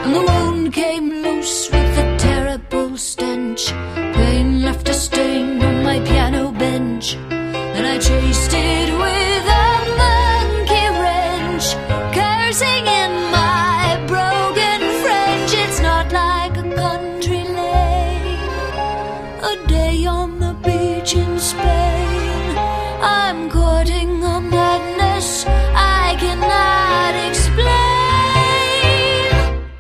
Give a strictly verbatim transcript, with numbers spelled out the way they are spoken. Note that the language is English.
and the wound came loose with a terrible stench. Pain left a stain on my piano bench, and I chased it with a monkey wrench, cursing in my broken French. It's not like a country lane, a day on the beach in Spain. I'm